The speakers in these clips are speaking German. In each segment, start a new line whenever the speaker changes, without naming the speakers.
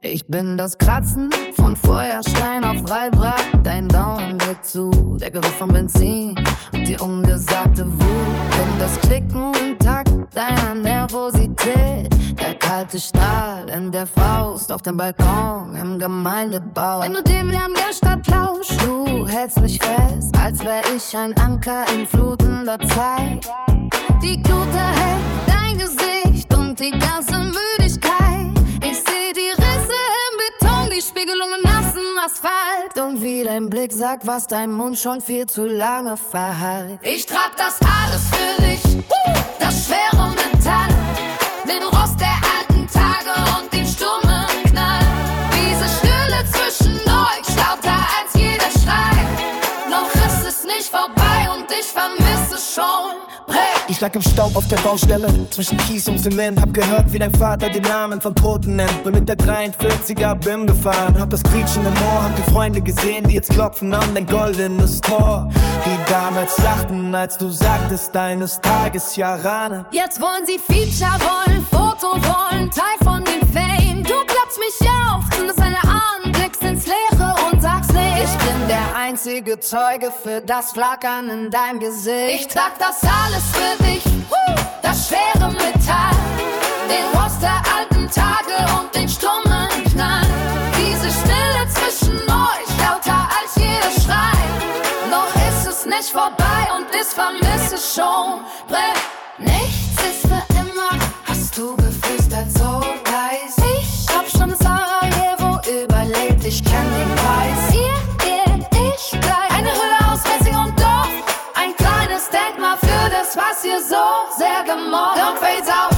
Ich bin das Kratzen von Feuerstein auf Reibrat. Dein Daumen geht zu, der Geruch von Benzin und die ungesagte Wut. Bin das Klicken im Takt deiner Nervosität, der kalte Strahl in der Faust auf dem Balkon im Gemeindebau. Wenn du dem Lärm der Stadt lauschst, du hältst mich fest, als wär ich ein Anker in flutender Zeit. Die Glut erhält dein Gesicht und die ganze Müdigkeit. Ich seh die Risse im Beton, die Spiegelung im nassen Asphalt. Und wie dein Blick sagt, was dein Mund schon viel zu lange verhallt. Ich trag das alles für dich, das schwere Metall, den Rost der alten Tage und den stummen Knall. Diese Stille zwischen euch, lauter als jeder Schrei. Noch ist es nicht vorbei und ich vermisse schon.
Ich lag im Staub auf der Baustelle, zwischen Kies und Zement. Hab gehört, wie dein Vater den Namen von Toten nennt. Bin mit der 43er BIM gefahren, hab das Quietschen im Ohr. Hab die Freunde gesehen, die jetzt klopfen an dein goldenes Tor. Die damals lachten, als du sagtest, deines Tages ja Rane.
Jetzt wollen sie Feature, wollen Foto, wollen Teil von dem Fame. Du klappst mich auf, zündest deine Arme, blickst ins Leere und sagst nicht. Ich bin der einzige Zeuge für das Flackern in deinem Gesicht. Ich trag das alles für dich, das schwere Metall, den Rost der alten Tage und den stummen Knall. Diese Stille zwischen euch, lauter als jeder Schrei. Noch ist es nicht vorbei und ich vermisse schon. Nichts ist für immer, hast du geflüstert, so leis. Ich hab schon Sarajevo überlebt, ich kenn den Preis. Ich bleib eine Hülle aus Messing und Dorf, ein kleines Denkmal für das, was ihr so sehr gemobbt. Don't phase out.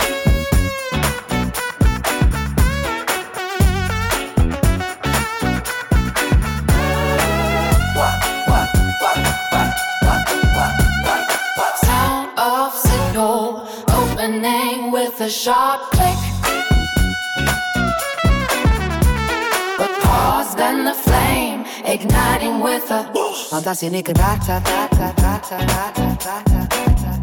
Sound of signal, opening with a sharp click. But pause, then the flame, igniting with a. Und das hier nicht gedacht hat.